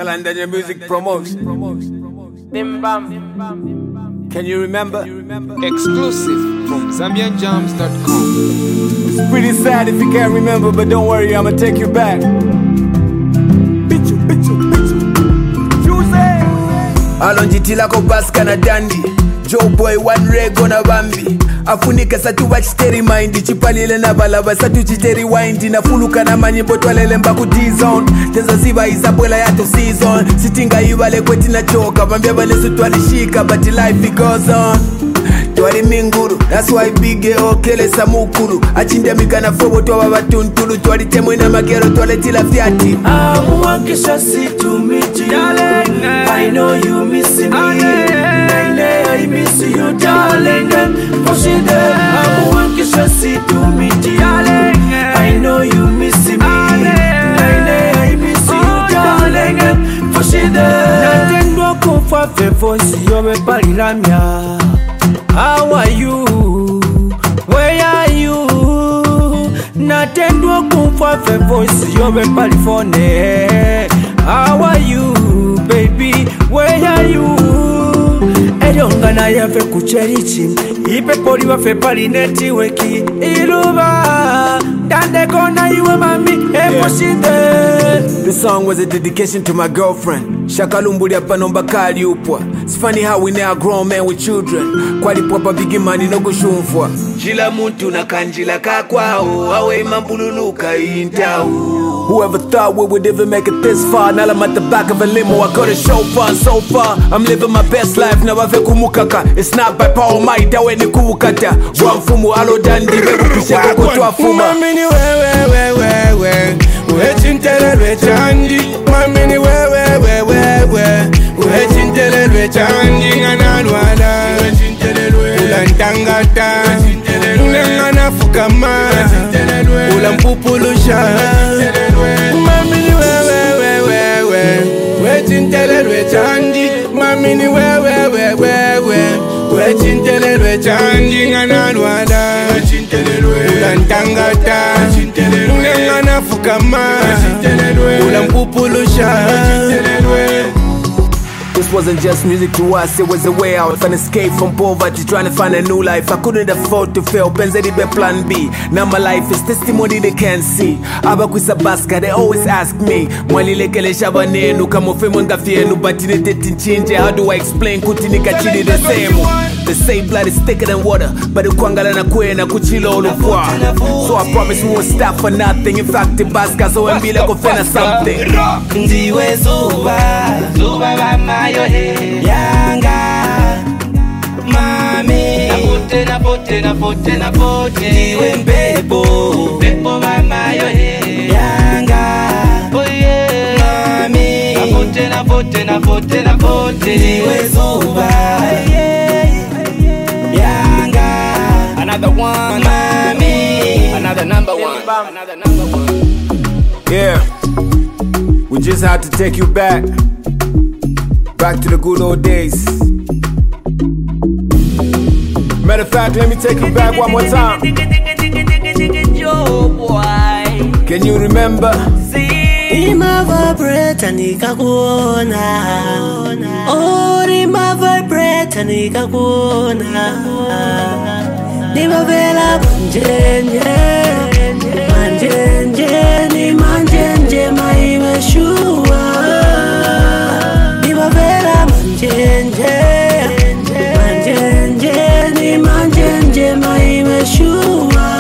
Kalandanya Music Promotion. Bim bam. Can you remember? Exclusive from ZambianJams.com. It's pretty sad if you can't remember, but don't worry, I'ma take you back. Bichu. Alonjitila ko baska na dandi. Joe boy one rego na bambi. Afunika satu wachiteri mind. Chipalile na balaba satu chiteri wind. Nafuluka na manyimbo twalele mbaku D-zone. Tenza ziba izabwela yato season. Sitinga ibale kweti na choka. Mambia bale sutu alishika, but life it goes on. Twali minguru, that's why bige okele samukuru. Achinde mikana fobo twa babatuntulu. Twali temwe na magero twale tila fiati. Amuakisha situ miti darling, I know you miss me. I miss you darling. Poshide amuakisha situ miti darling, I know you miss me. I miss you darling. Poshide natendwa kufa fe voice yo me paliramya. How are you? Where are you? Natendwa kufa fe voice yo me palifone. How are you, baby? Where are you? Edonga na yafe kucherichi. Ipe poli wa fe pali netiweki. Iluba dande kona iwe mami eposhide. This song was a dedication to my girlfriend. Shakalumbuli hapa nomba kali upwa. It's funny how we now grown men with children. Kwali papa bigi mani no kushumfwa. Jila muntu na kanjila kakwao. Awe mambululuka intao. Whoever thought we would ever make it this far. Now I'm at the back of a limo, I got a chauffeur. So far, I'm living my best life. Now I've kumukaka. It's not by power might, that way ni kuwukata. Wamfumu alo dandi, bebu pisha kukutwa fuma. Mamini we Wechintele chandi. Mamini we Wechintele chandi. Nganalwala Ulantangata Ulangana fukama Ulampupulusha. Mamini we Wechintele chandi. Mamini we Wechintele chandi. Nganalwala Ulantangata Ulangana fukama Ulampupulusha. This wasn't just music to us, it was a way out. An escape from poverty, trying to find a new life. I couldn't afford to fail, Benzedi be plan B. Now my life is testimony they can't see. Abakwisa baska, they always ask me Mwalilekele shabanenu, kamofemo ngafienu. Batine tetin how do I explain kutinika chidi the same? They say blood is thicker than water, but ukwangala na kwe na kuchilo ulufwa. So I promise we won't stop for nothing. In fact, the baska so mbile kufena something. Ndiwe zuba bamayo he yanga mami. Na pote ndiwe mpepo bamayo he yanga mami. Na pote ndiwe zuba yanga. Another one mami. Another number one. Yeah, we just had to take you back to the good old days. Matter of fact, let me take you back one more time. Can you remember? Ima vibrate nikakuona. Oh, ima vibrate nikakuona. Nima vela manjenje maimeshua. Nima vela manjenje maimeshua.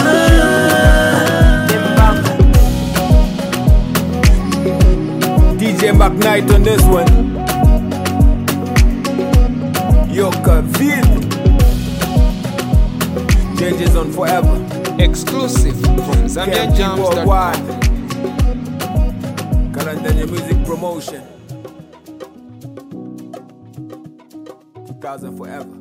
DJ McKnight on this one. Yoka Ville. Changes on forever. Exclusive from ZambianJams.com. Kalandanya Music Promotion. 2000 forever.